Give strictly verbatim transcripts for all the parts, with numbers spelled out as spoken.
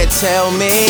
Yeah, tell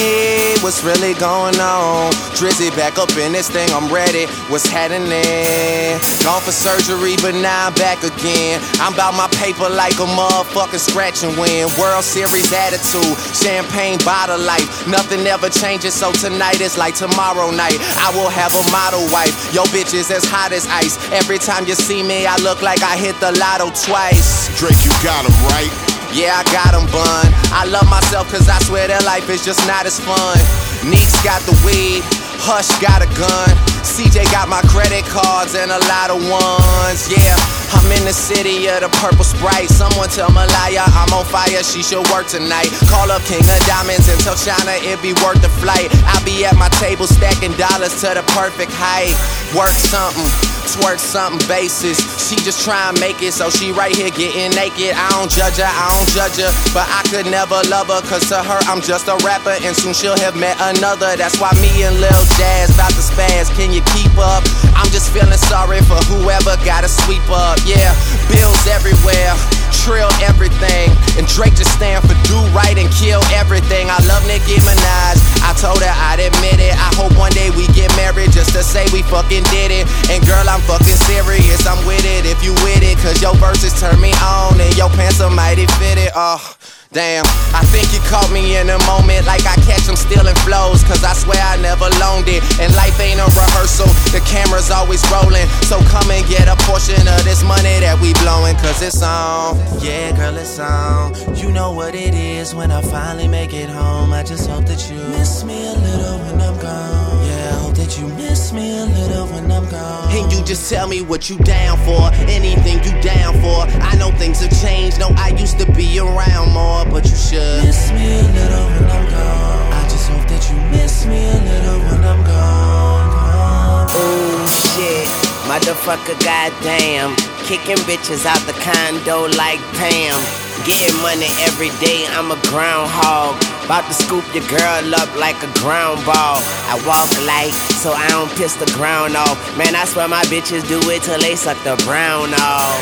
me what's really going on. Drizzy back up in this thing, I'm ready. What's happening? Gone for surgery, but now I'm back again. I'm about my paper like a motherfucking scratch and win. World Series attitude, champagne bottle life. Nothing ever changes, so tonight is like tomorrow night. I will have a model wife. Yo, bitch is as hot as ice. Every time you see me, I look like I hit the lotto twice. Drake, you got him, right? Yeah, I got him, bun. I love myself cause I swear that life is just not as fun. Neeks got the weed, Hush got a gun, C J got my credit cards and a lot of ones. Yeah, I'm in the city of the purple Sprite. Someone tell Malaya I'm on fire, she should work tonight. Call up King of Diamonds and tell China it be worth the flight. I'll be at my table stacking dollars to the perfect height. Work something, twerk something basis. She just try and make it, so she right here getting naked. I don't judge her, I don't judge her, but I could never love her, cause to her I'm just a rapper and soon she'll have met another. That's why me and Lil Jazz bout to spaz, can you keep up? I'm just feeling sorry for whoever gotta sweep up. Yeah, bills everywhere, trill everything, and Drake just stand for do right and kill everything. I love Nicki Minaj, I told her I'd admit it. I hope one day we get married just to say we fucking did it. And girl, I'm fucking serious, I'm with it if you with it, cause your verses turn me on and your pants are mighty fitted. Oh, damn, I think you caught me in a moment like I catch them stealing flows, cause I swear I never loaned it. And life ain't a rehearsal, the camera's always rolling. So come and get a portion of this money that we blowing, cause it's on. Yeah, girl, it's on. You know what it is when I finally make it home. I just hope that you miss me a little when I'm gone. Yeah, I hope that you miss me a little when I'm gone. And you just tell me what you down for, anything you down for. I know things have changed, no, I used to be around more, but you should miss me a little when I'm gone. I just hope that you miss me a little when I'm gone, gone. Oh shit, motherfucker, goddamn. Kicking bitches out the condo like Pam. Getting money every day, I'm a groundhog. About to scoop your girl up like a ground ball. I walk light, so I don't piss the ground off. Man, I swear my bitches do it till they suck the brown off.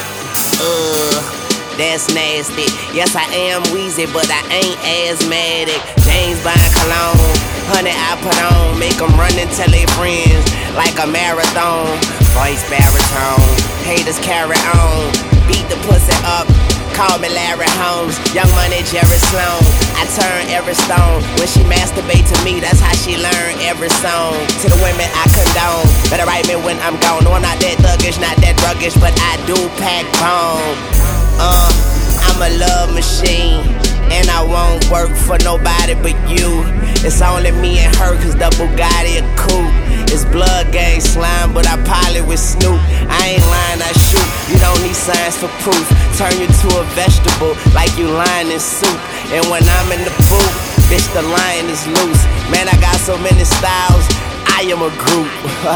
Ugh, that's nasty. Yes, I am wheezy, but I ain't asthmatic. James buying cologne, honey I put on. Make them run and tell their friends like a marathon. Voice baritone, haters carry on. Beat the pussy up, call me Larry Holmes. Young Money, Jerry Sloan. I turn every stone. When she masturbate to me, that's how she learn every song. To the women I condone, better write me when I'm gone. No, I'm not that thuggish, not that druggish, but I do pack bone. Uh, I'm a love machine, and I won't work for nobody but you. It's only me and her, cause the Bugatti a coupe. It's blood gang slime, but I pilot with Snoop. I ain't lying, I shoot. You don't need science for proof. Turn you to a vegetable like you lying in soup. And when I'm in the booth, bitch, the lion is loose. Man, I got so many styles, I am a group.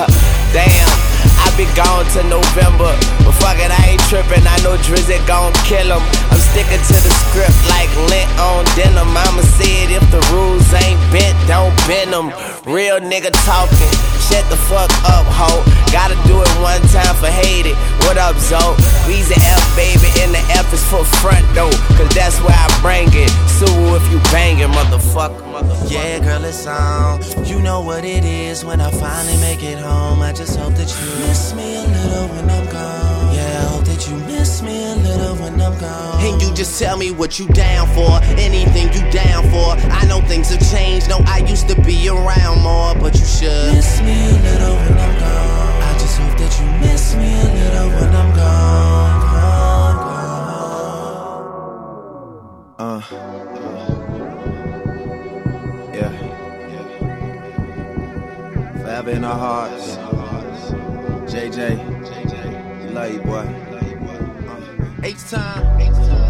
Damn, I be gone to November, but fuck it, I ain't tripping. I know Drizzy gon' kill him. I'm sticking to the script like lint on denim. Mama said if the rules ain't bent, don't bend them. Real nigga talking, shut the fuck up, ho. Gotta do it one time for hate it. What up, Zo? Weezy F, baby, and the F is for front door, cause that's where I bring it. Sue if you bangin', motherfucker, motherfucker. Yeah, girl, it's on. You know what it is when I finally make it home. I just hope that you miss me a little when I'm gone. Yeah, I hope that you miss me a little when I'm gone. And you just tell me what you down for, anything you down for. I know things have changed, no, I used to be around more, but you should miss me a little when I'm gone. I just hope that you miss me a little when I'm gone, gone, gone. Uh, yeah, yeah. Forever in our hearts. J J, love you, boy. Uh, H time.